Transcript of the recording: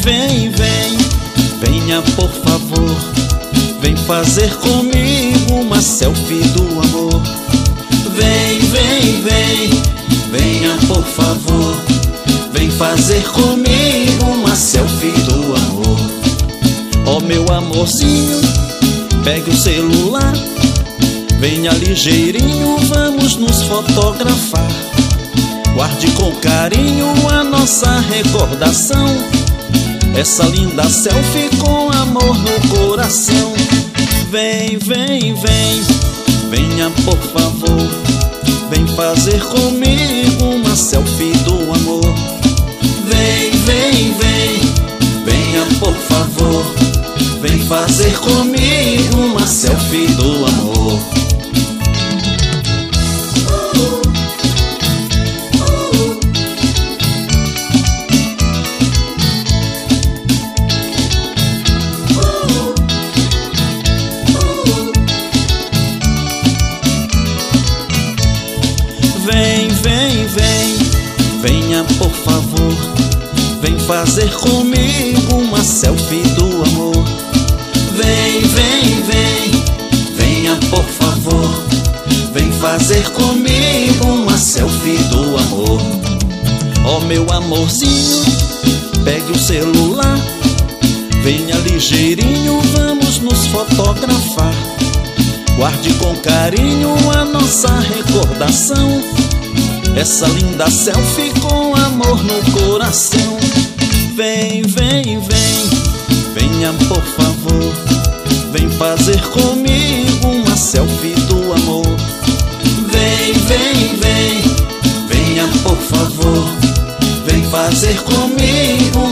vem, vem, venha por favor. Vem fazer comigo uma selfie do amor. Vem, vem, vem, venha por favor. Vem fazer comigo uma selfie do amor. Ó meu amorzinho, pegue o celular. Venha ligeirinho, vamos nos fotografar. Guarde com carinho a nossa recordação, essa linda selfie com amor no coração. Vem, vem, vem, venha por favor. Vem fazer comigo uma selfie do amor. Vem, vem, vem, venha por favor. Vem fazer comigo uma selfie do amor. Vem, vem, vem, venha por favor. Vem fazer comigo uma selfie do amor. Vem, vem, vem, venha por favor. Vem fazer comigo uma selfie do amor. Ó meu amorzinho, pegue o celular. Venha ligeirinho, vamos nos fotografar. Guarde com carinho a nossa recordação, essa linda selfie com amor no coração. Vem, vem, vem, venha por favor. Vem fazer comigo uma selfie do amor. Vem, vem, vem, venha por favor. Vem fazer comigo